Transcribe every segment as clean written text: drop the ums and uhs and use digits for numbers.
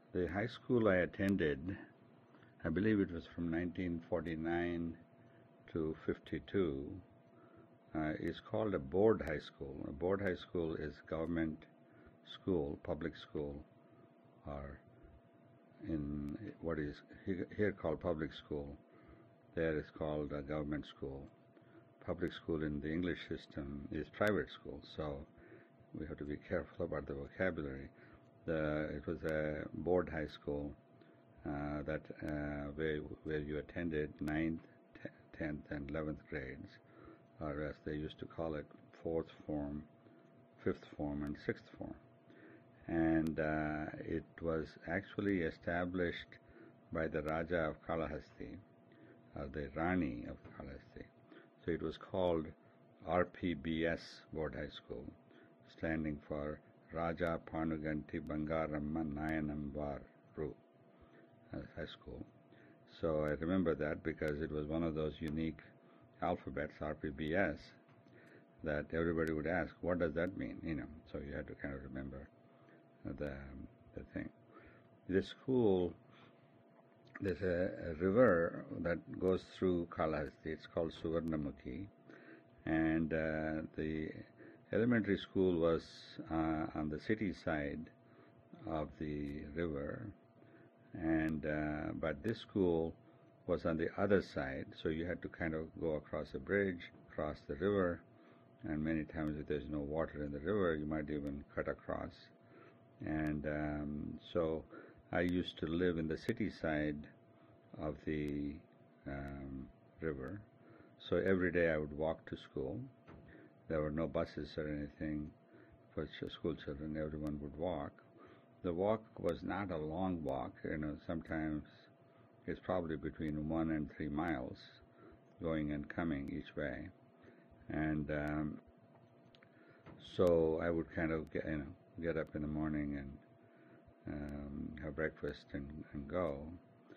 The high school I attended, I believe it was from 1949 to 52, is called a board high school. A board high school is government school, public school, or in what is here called public school, there is called a government school. Public school in the English system is private school, so we have to be careful about the vocabulary. It was a board high school where you attended 9th, 10th, and 11th grades, or as they used to call it, 4th form, 5th form, and 6th form. And it was actually established by the Raja of Kalahasti, or the Rani of Kalahasti. So it was called RPBS Board High School, standing for Raja Panuganti Bangaramma Nayanam Varu High School. So I remember that because it was one of those unique alphabets, RPBS, that everybody would ask, what does that mean? So you had to kind of remember the thing. This school, there's a river that goes through Kalahasti. It's called Suvarnamukhi, and the elementary school was on the city side of the river, and but this school was on the other side, so you had to kind of go across a bridge, cross the river, and many times if there's no water in the river, you might even cut across. And so I used to live in the city side of the river, so every day I would walk to school. There were no buses or anything for school children. Everyone would walk. The walk was not a long walk. Sometimes it's probably between 1 and 3 miles going and coming each way. And so I would kind of get up in the morning and have breakfast and go.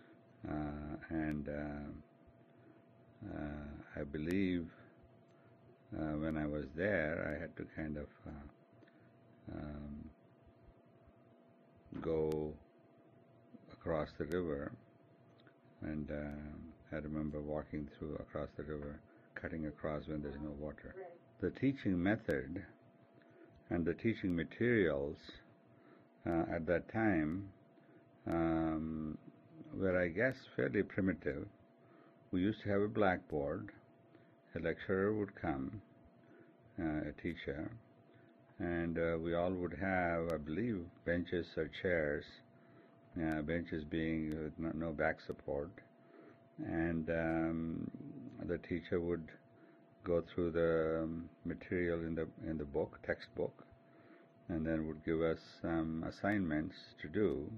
I believe when I was there, I had to kind of go across the river, and I remember walking across the river, cutting across when there's no water. The teaching method and the teaching materials at that time were, I guess, fairly primitive. We used to have a blackboard. A lecturer would come, a teacher, and we all would have, I believe, benches or chairs, benches being with no back support, and the teacher would go through the material in the book, textbook, and then would give us some assignments to do.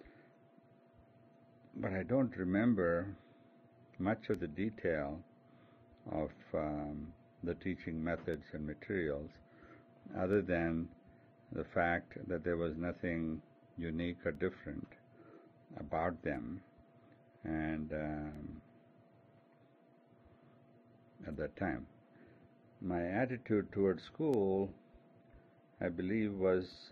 But I don't remember much of the detail of the teaching methods and materials, other than the fact that there was nothing unique or different about them. And at that time, my attitude towards school, I believe, was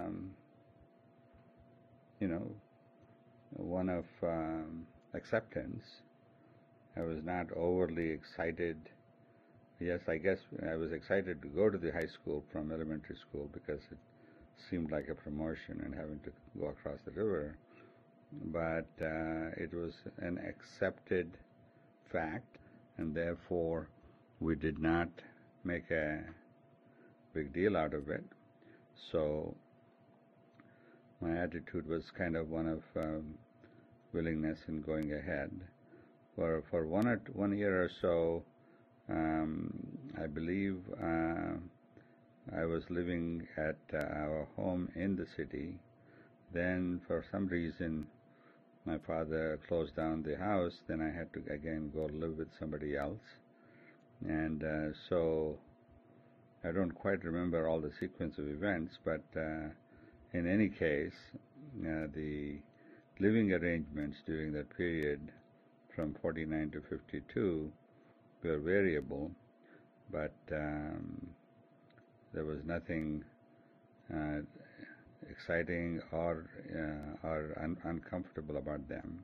one of acceptance. I was not overly excited. Yes, I guess I was excited to go to the high school from elementary school because it seemed like a promotion and having to go across the river. But it was an accepted fact, and therefore we did not make a big deal out of it. So my attitude was kind of one of willingness in going ahead. For 1 year or so, I believe I was living at our home in the city. Then for some reason my father closed down the house. Then I had to again go live with somebody else. And so I don't quite remember all the sequence of events, but in any case, the living arrangements during that period from 49 to 52 were variable, but there was nothing exciting or uncomfortable about them.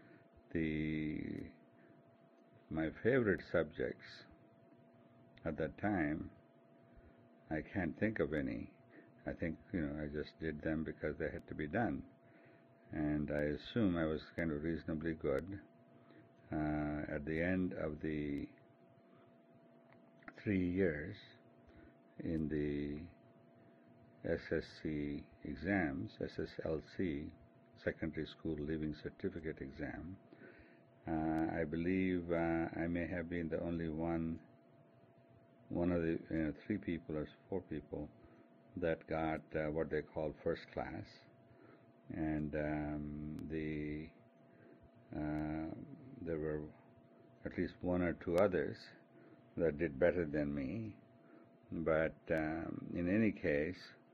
My favorite subjects at that time, I can't think of any. I think, I just did them because they had to be done. And I assume I was kind of reasonably good. At the end of the 3 years in the SSC exams, SSLC, Secondary School Leaving Certificate exam, I believe I may have been the only one of the 3 people or 4 people that got what they call first class, and there were at least 1 or 2 others that did better than me. But in any case,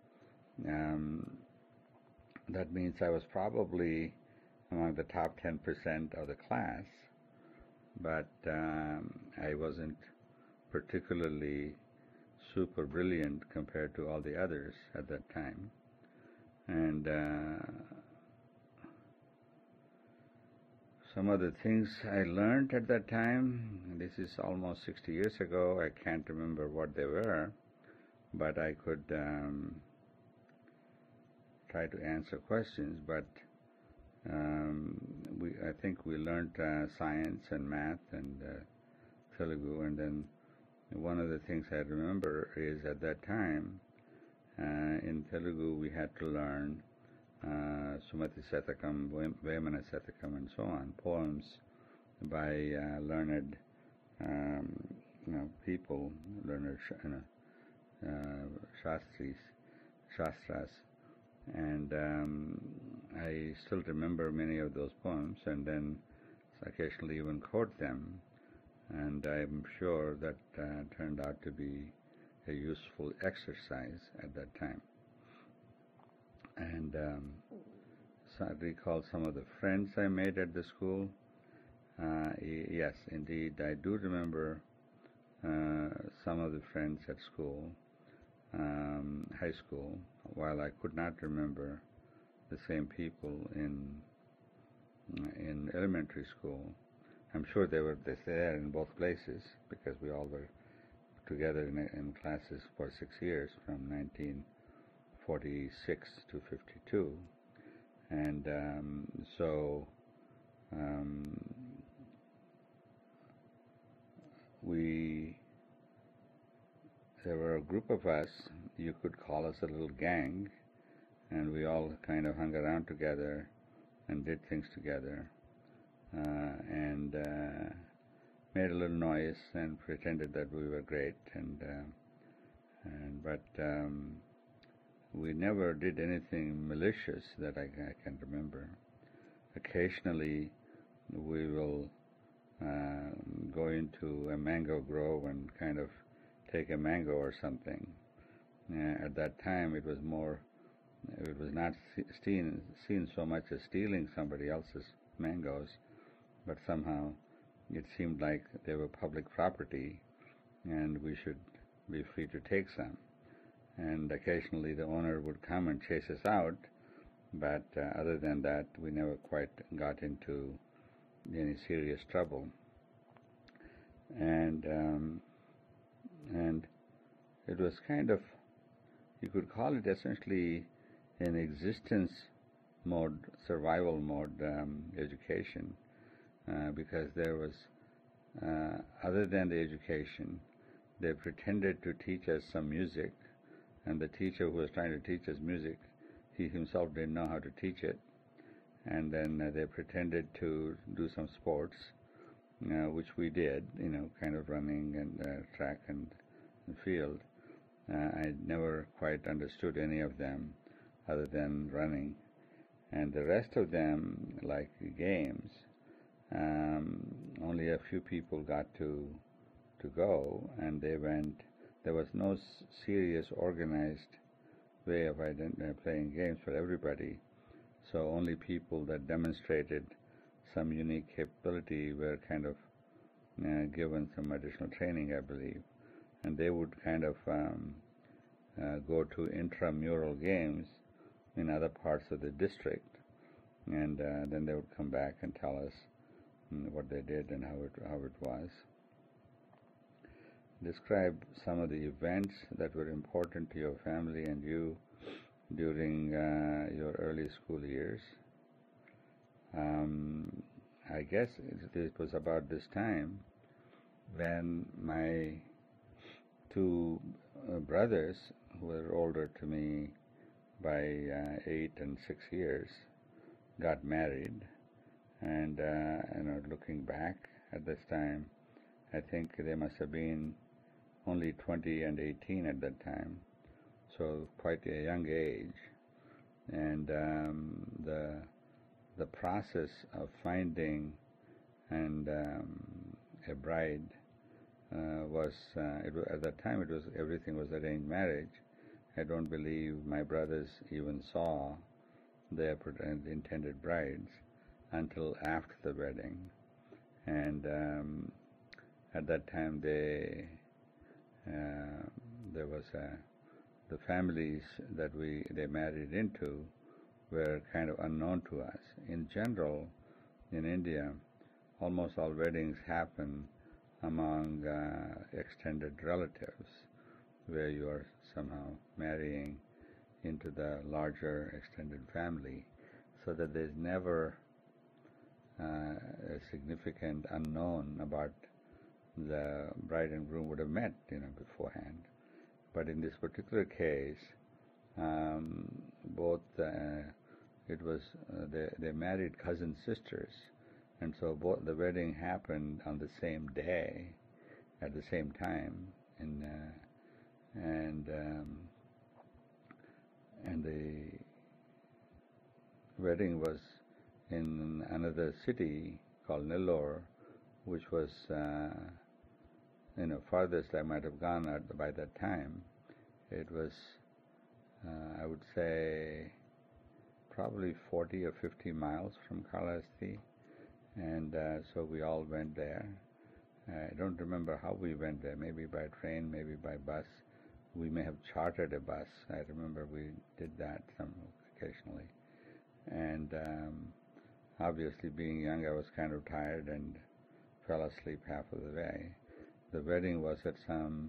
that means I was probably among the top 10% of the class, but I wasn't particularly super brilliant compared to all the others at that time. And some of the things I learned at that time, this is almost 60 years ago, I can't remember what they were, but I could try to answer questions. But I think we learned science and math and Telugu, and then one of the things I remember is at that time in Telugu we had to learn Sumati Satakam, Vemana Satakam, and so on, poems by learned people, learned shastras, and I still remember many of those poems, and then occasionally even quote them, and I'm sure that turned out to be a useful exercise at that time. And so I recall some of the friends I made at the school. Yes, indeed, I do remember some of the friends at school, high school, while I could not remember the same people in elementary school. I'm sure they were there in both places because we all were together in classes for 6 years, from 1946 to 52, and there were a group of us. You could call us a little gang, and we all kind of hung around together and did things together, and made a little noise and pretended that we were great, but we never did anything malicious that I can remember. Occasionally we will go into a mango grove and kind of take a mango or something. At that time it was not seen so much as stealing somebody else's mangoes, but somehow it seemed like they were public property and we should be free to take some. And occasionally the owner would come and chase us out, but other than that we never quite got into any serious trouble. And it was kind of, you could call it essentially an existence mode, survival mode education, because there was, other than the education, they pretended to teach us some music, and the teacher who was trying to teach us music, he himself didn't know how to teach it, and then they pretended to do some sports, which we did, kind of running and track and field. I never quite understood any of them other than running, and the rest of them, like games, only a few people got to go, and they went. There was no serious organized way of playing games for everybody, so only people that demonstrated some unique capability were kind of given some additional training, I believe, and they would kind of go to intramural games in other parts of the district, and then they would come back and tell us what they did and how it was. Describe some of the events that were important to your family and you during your early school years. I guess it was about this time when my two brothers, who were older to me by 8 and 6 years, got married. And looking back at this time, I think they must have been only 20 and 18 at that time, so quite a young age. And the process of finding and a bride was at that time it was everything was arranged marriage. I don't believe my brothers even saw their intended brides until after the wedding, and at that time there was the families that they married into were kind of unknown to us. In general, in India, almost all weddings happen among extended relatives, where you are somehow marrying into the larger extended family, so that there's never a significant unknown about the bride and groom would have met, beforehand. But in this particular case, both they married cousin sisters, and so both the wedding happened on the same day, at the same time, and the wedding was in another city called Nellore, which was farthest I might have gone by that time. It was I would say probably 40 or 50 miles from Kalahasti, and so we all went there. I don't remember how we went there, maybe by train, maybe by bus. We may have chartered a bus. I remember we did that occasionally. And obviously, being young, I was kind of tired and fell asleep half of the way. The wedding was at some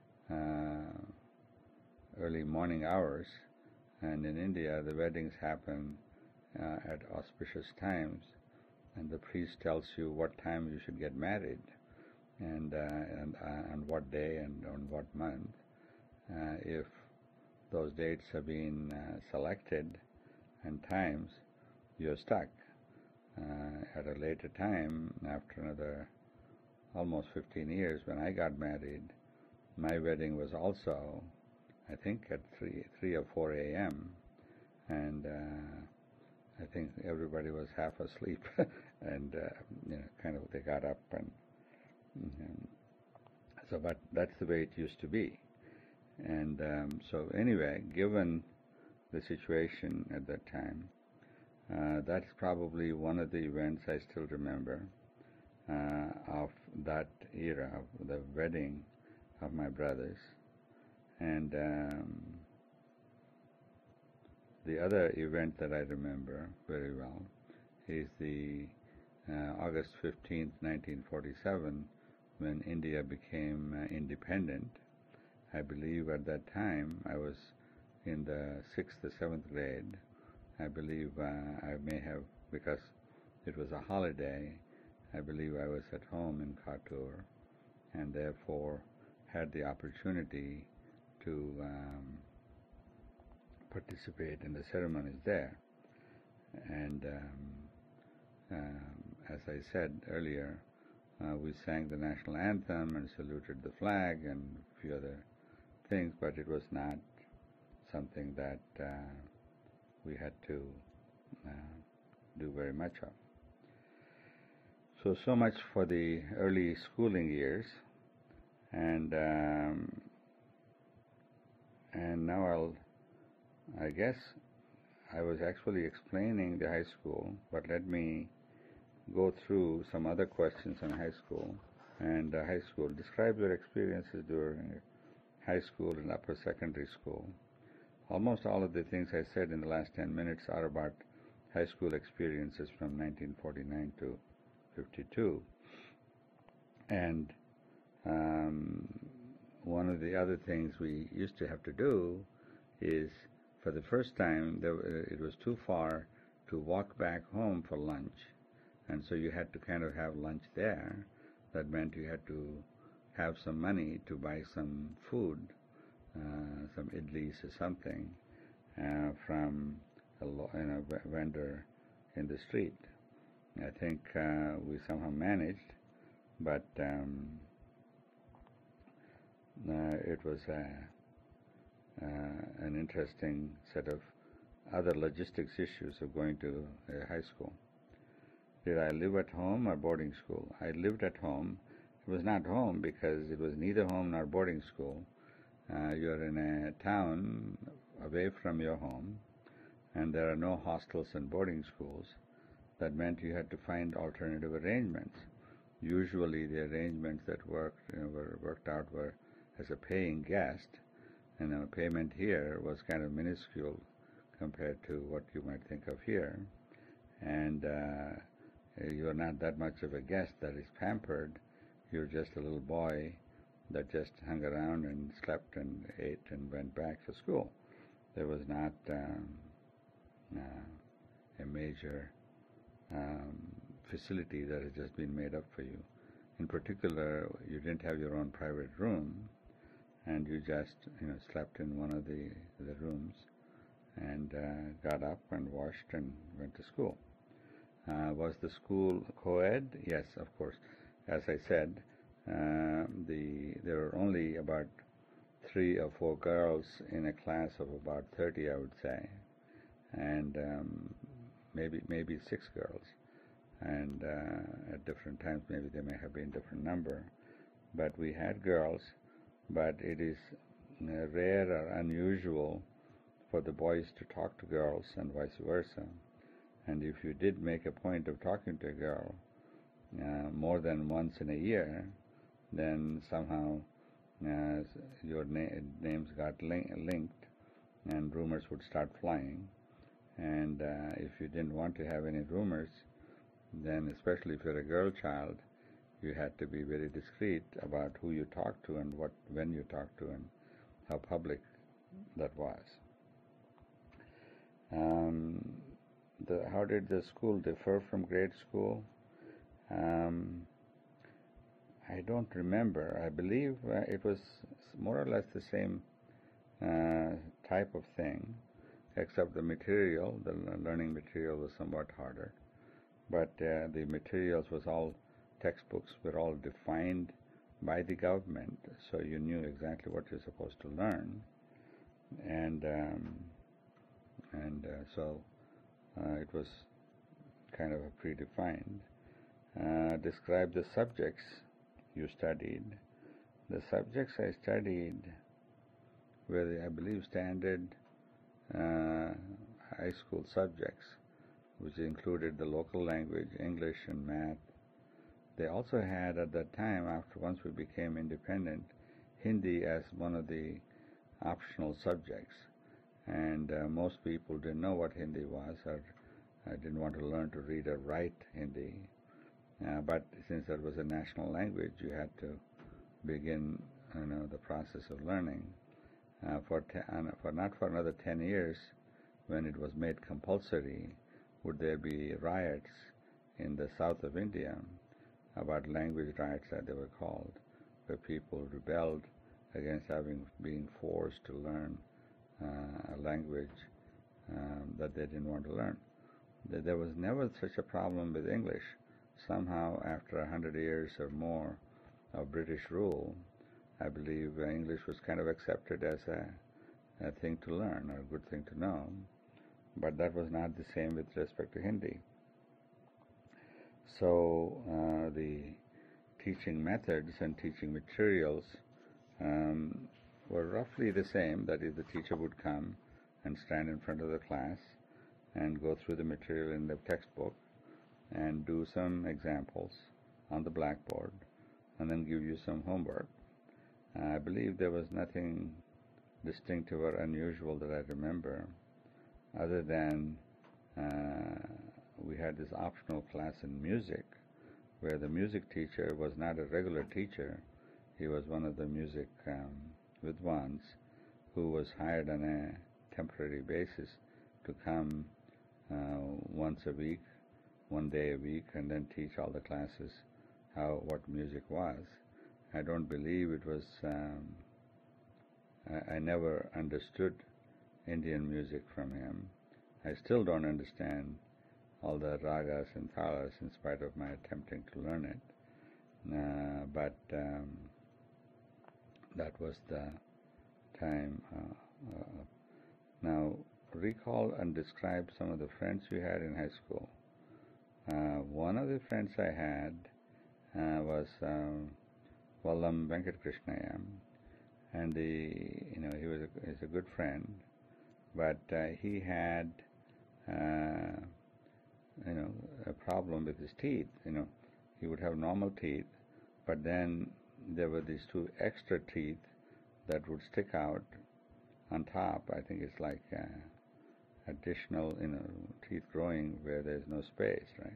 early morning hours, and in India, the weddings happen at auspicious times, and the priest tells you what time you should get married, and on what day and on what month. If those dates have been selected and times, you're stuck. At a later time, after another almost 15 years, when I got married, my wedding was also, I think, at 3 or 4 a.m., and I think everybody was half asleep, and kind of they got up, and so, but that's the way it used to be. And so anyway, given the situation at that time, that's probably one of the events I still remember of that era, of the wedding of my brothers. And the other event that I remember very well is the August 15th, 1947, when India became independent. I believe at that time I was in the 6th or 7th grade. I believe I may have, because it was a holiday, I believe I was at home in Khartoum, and therefore had the opportunity to participate in the ceremonies there. And as I said earlier, we sang the national anthem and saluted the flag and a few other things, but it was not something that we had to do very much of. So much for the early schooling years, and now I guess I was actually explaining the high school, but let me go through some other questions on high school. And high school, describe your experiences during high school and upper secondary school. almost all of the things I said in the last 10 minutes are about high school experiences from 1949 to 52. And one of the other things we used to have to do is, for the first time, it was too far to walk back home for lunch. And so you had to kind of have lunch there. That meant you had to have some money to buy some food, some idlis or something, from a vendor in the street. I think we somehow managed, but it was an interesting set of other logistics issues of going to high school. Did I live at home or boarding school? I lived at home. It was not home because it was neither home nor boarding school. You're in a town away from your home, and there are no hostels and boarding schools. That meant you had to find alternative arrangements. Usually the arrangements that were worked out were as a paying guest, and payment here was kind of minuscule compared to what you might think of here. And you're not that much of a guest that is pampered. You're just a little boy that just hung around and slept and ate and went back to school. There was not a major facility that had just been made up for you. In particular, you didn't have your own private room, and you just slept in one of the rooms and got up and washed and went to school. Was the school co-ed? Yes, of course. As I said, there were only about 3 or 4 girls in a class of about 30, I would say, and maybe 6 girls. And at different times, maybe there may have been a different number. But we had girls, but it is rare or unusual for the boys to talk to girls and vice versa. And if you did make a point of talking to a girl more than once in a year, then somehow your names got linked and rumors would start flying. And if you didn't want to have any rumors, then especially if you're a girl child, you had to be very discreet about who you talked to and when you talked to and how public that was. How did the school differ from grade school? I don't remember. I believe it was more or less the same type of thing, except the material, the learning material was somewhat harder. But the materials was all, textbooks were all defined by the government, so you knew exactly what you're supposed to learn. And so it was kind of predefined. Describe the subjects you studied. The subjects I studied were, I believe, standard high school subjects, which included the local language, English, and math. They also had, at that time, once we became independent, Hindi as one of the optional subjects. And most people didn't know what Hindi was, or didn't want to learn to read or write Hindi. But since that was a national language, you had to begin the process of learning. Not for another 10 years, when it was made compulsory, would there be riots in the south of India, about language riots that they were called, where people rebelled against being forced to learn a language that they didn't want to learn. There was never such a problem with English. Somehow, after 100 years or more of British rule, I believe English was kind of accepted as a thing to learn, or a good thing to know. But that was not the same with respect to Hindi. So the teaching methods and teaching materials were roughly the same. That is, the teacher would come and stand in front of the class and go through the material in the textbook and do some examples on the blackboard and then give you some homework. I believe there was nothing distinctive or unusual that I remember, other than we had this optional class in music where the music teacher was not a regular teacher. He was one of the music vidwans who was hired on a temporary basis to come once a week, one day a week, and then teach all the classes what music was. I don't believe it was. I never understood Indian music from him. I still don't understand all the ragas and thalas in spite of my attempting to learn it. But that was the time. Now, recall and describe some of the friends you had in high school. One of the friends I had was Vallam Venkatkrishnaya, and he's a good friend, but he had a problem with his teeth. He would have normal teeth, but then there were these two extra teeth that would stick out on top. I think it's like additional, teeth growing where there's no space, right?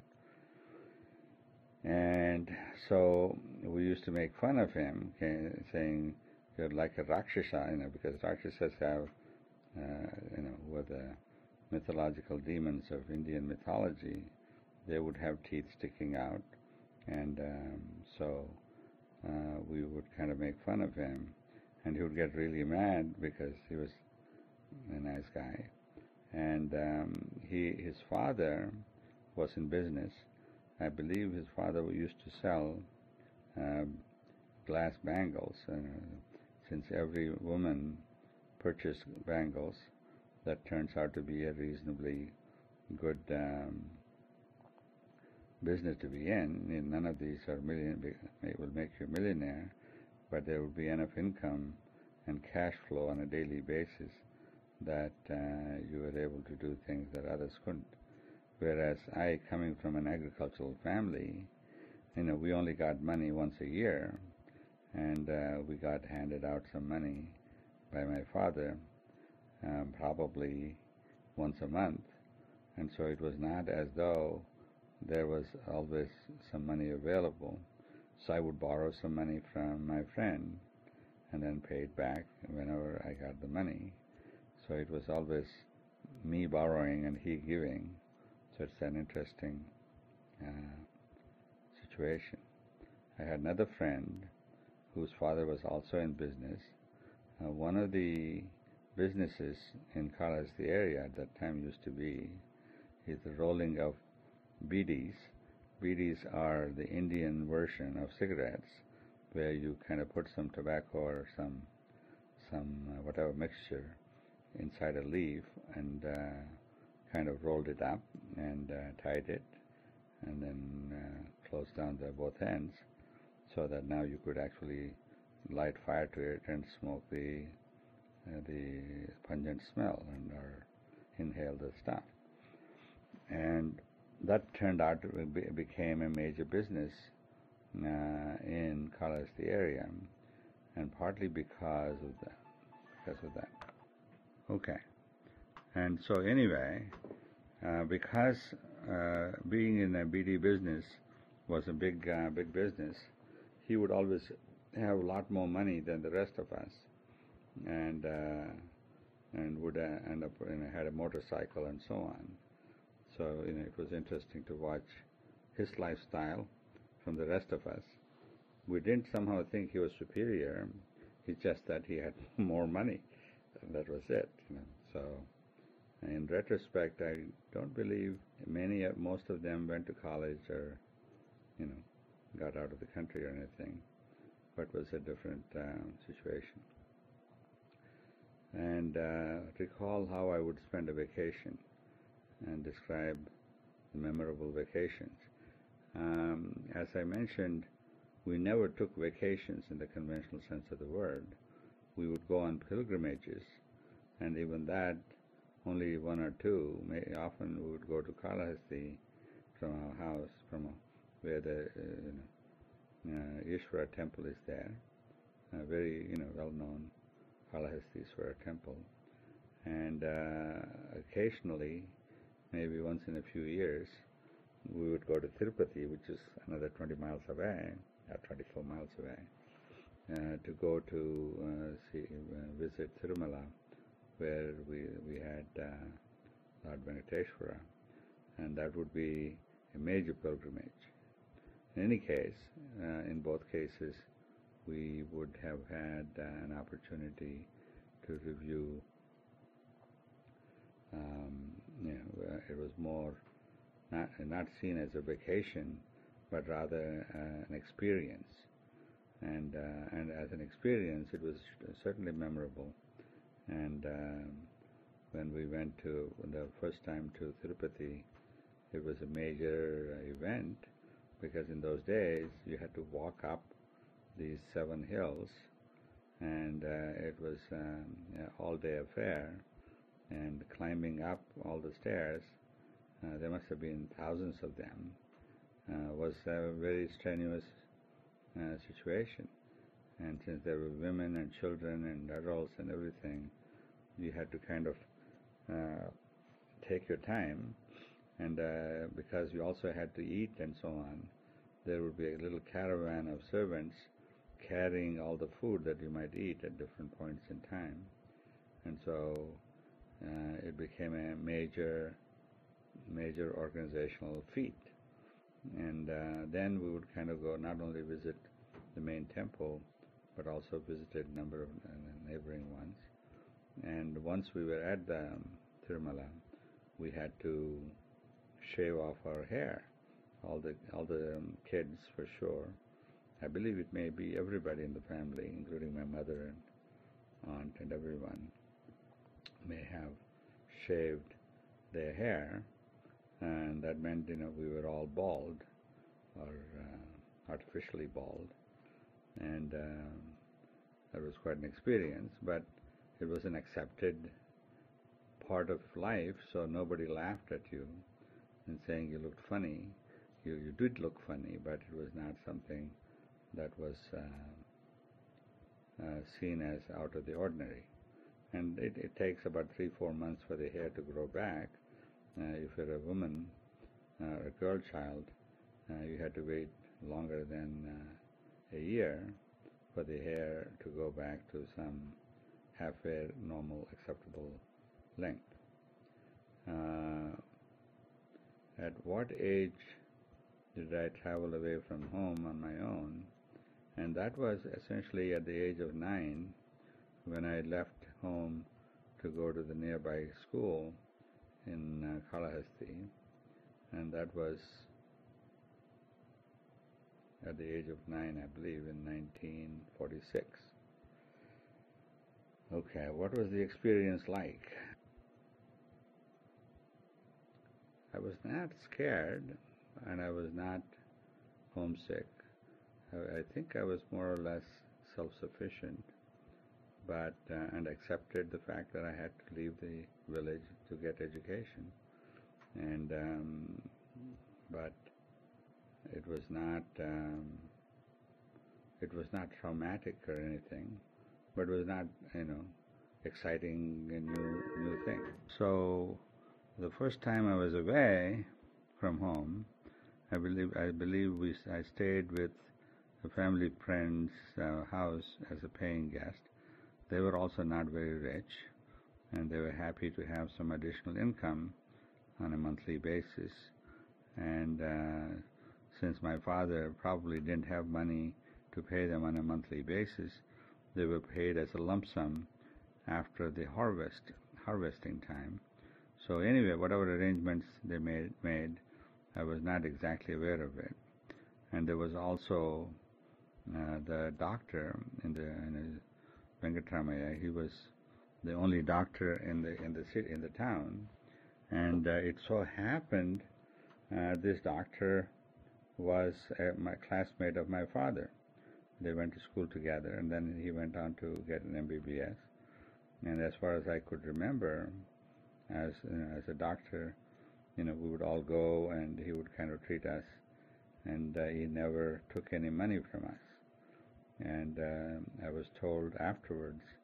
And so we used to make fun of him, saying you're like a Rakshasa, because Rakshasas have, were the mythological demons of Indian mythology. They would have teeth sticking out, and so we would kind of make fun of him, and he would get really mad because he was a nice guy. And his father was in business. I believe his father used to sell glass bangles. Since every woman purchased bangles, that turns out to be a reasonably good business to be in. None of these are will make you a millionaire, but there will be enough income and cash flow on a daily basis that you were able to do things that others couldn't. Whereas I, coming from an agricultural family, we only got money once a year, and we got handed out some money by my father, probably once a month, and so it was not as though there was always some money available. So I would borrow some money from my friend and then pay it back whenever I got the money. So it was always me borrowing and he giving. So it's an interesting situation. I had another friend whose father was also in business. One of the businesses in Kalahasti area at that time used to be is the rolling of bidis. Bidis are the Indian version of cigarettes, where you kind of put some tobacco or some whatever mixture inside a leaf and kind of rolled it up and tied it, and then closed down both ends, so that now you could actually light fire to it and smoke the pungent smell or inhale the stuff. And that turned out to became a major business in Kalahasti area, and partly because of that. Okay. And so anyway, because being in a BD business was a big business, he would always have a lot more money than the rest of us, and would end up had a motorcycle and so on. So it was interesting to watch his lifestyle from the rest of us. We didn't somehow think he was superior. It's just that he had more money, and that was it. So in retrospect, I don't believe most of them went to college or got out of the country or anything, but was a different situation. And recall how I would spend a vacation and describe the memorable vacations. As I mentioned, we never took vacations in the conventional sense of the word. We would go on pilgrimages, and even that, only one or two. Often we would go to Kalahasti from our house, where the Ishvara temple is there, very well-known Kalahastishvara temple. And occasionally, maybe once in a few years, we would go to Tirupati, which is another 20 miles away, or 24 miles away, to go to visit Tirumala, where we had Lord Venkateshwara, and that would be a major pilgrimage. In any case, in both cases, we would have had an opportunity to review. It was more not seen as a vacation, but rather an experience. And as an experience, it was certainly memorable. And when we went to the first time to Tirupati, it was a major event, because in those days you had to walk up these 7 hills, and it was an all-day affair. And climbing up all the stairs, there must have been thousands of them, was a very strenuous situation. And since there were women and children and adults and everything, you had to kind of take your time. And because you also had to eat and so on, there would be a little caravan of servants carrying all the food that you might eat at different points in time. And so it became a major organizational feat. And then we would kind of go not only visit the main temple, but also visited a number of neighboring ones. And once we were at the Tirumala, we had to shave off our hair, all the kids for sure. I believe it may be everybody in the family, including my mother and aunt and everyone, may have shaved their hair, and that meant we were all bald or artificially bald, and that was quite an experience. But it was an accepted part of life, so nobody laughed at you and saying you looked funny. You did look funny, but it was not something that was seen as out of the ordinary. And it takes about 3-4 months for the hair to grow back. If you're a woman, a girl child, you had to wait longer than a year for the hair to go back to some halfway normal, acceptable length. At what age did I travel away from home on my own? And that was essentially at the age of 9, when I left home to go to the nearby school in Kalahasti, and that was at the age of 9, I believe, in 1946. Okay, what was the experience like? I was not scared, and I was not homesick. I think I was more or less self-sufficient, but and accepted the fact that I had to leave the village to get education, and but it was not traumatic or anything, but it was not exciting a new thing. So the first time I was away from home, I believe I stayed with a family friend's house as a paying guest. They were also not very rich, and they were happy to have some additional income on a monthly basis. And since my father probably didn't have money to pay them on a monthly basis, they were paid as a lump sum after the harvesting time. So anyway, whatever arrangements they made, I was not exactly aware of it. And there was also the doctor in the Venkatramaya. He was the only doctor in the town, and it so happened this doctor was my classmate of my father. They went to school together, and then he went on to get an MBBS. And as far as I could remember, as a doctor, we would all go, and he would kind of treat us, and he never took any money from us. And I was told afterwards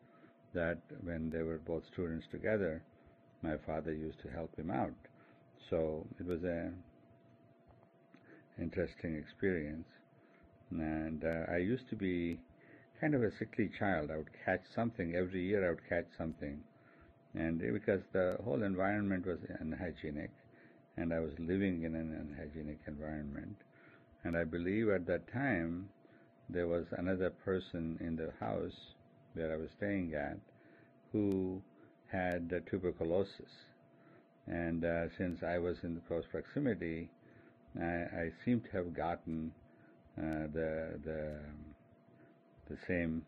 that when they were both students together, my father used to help him out. So it was an interesting experience. And I used to be kind of a sickly child. I would catch something. Every year I would catch something. And because the whole environment was unhygienic, and I was living in an unhygienic environment. And I believe at that time there was another person in the house where I was staying at who had tuberculosis. And since I was in the close proximity, I seem to have gotten the same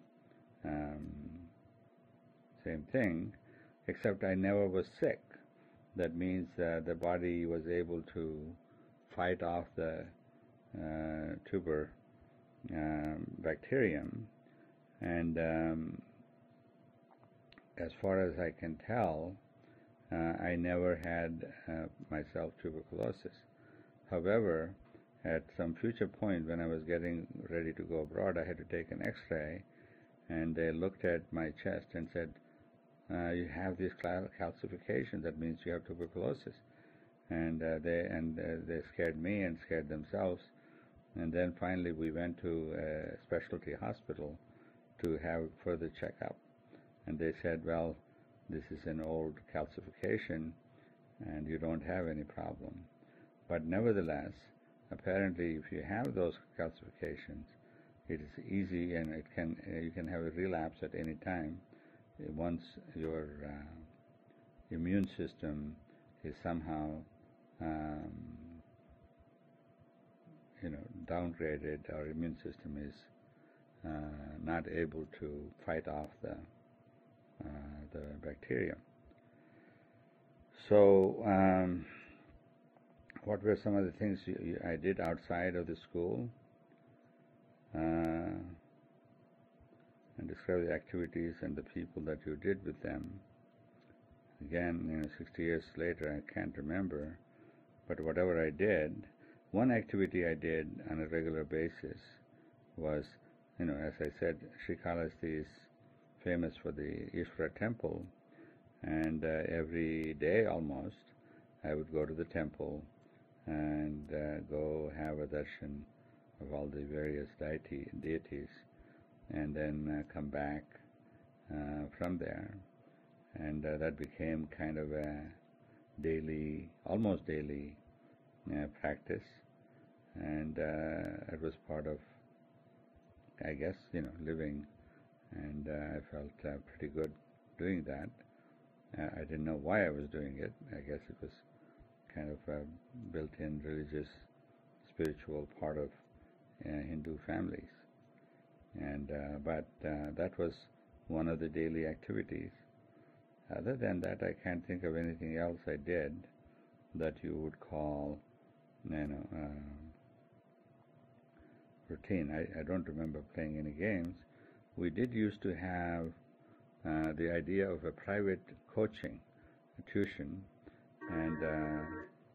thing, except I never was sick. That means the body was able to fight off the tuber bacterium, and as far as I can tell, I never had myself tuberculosis. However, at some future point when I was getting ready to go abroad, I had to take an X-ray, and they looked at my chest and said, you have these calcifications, that means you have tuberculosis. And they scared me and scared themselves. And then finally we went to a specialty hospital to have further checkup. And they said, well, this is an old calcification and you don't have any problem. But nevertheless, apparently if you have those calcifications, it is easy, and you can have a relapse at any time once your immune system is somehow downgraded. Our immune system is not able to fight off the bacteria. So what were some of the things I did outside of the school? And describe the activities and the people that you did with them. Again, 60 years later, I can't remember, but whatever I did, one activity I did on a regular basis was, as I said, Srikalahasti is famous for the Ishvara temple, and every day almost, I would go to the temple and go have a darshan of all the various deities, and then come back from there. And that became kind of a daily, almost daily practice. And it was part of, I guess, living. And I felt pretty good doing that. I didn't know why I was doing it. I guess it was kind of a built-in religious, spiritual part of Hindu families. And but that was one of the daily activities. Other than that, I can't think of anything else I did that you would call, routine. I don't remember playing any games. We did used to have the idea of a private coaching, a tuition, and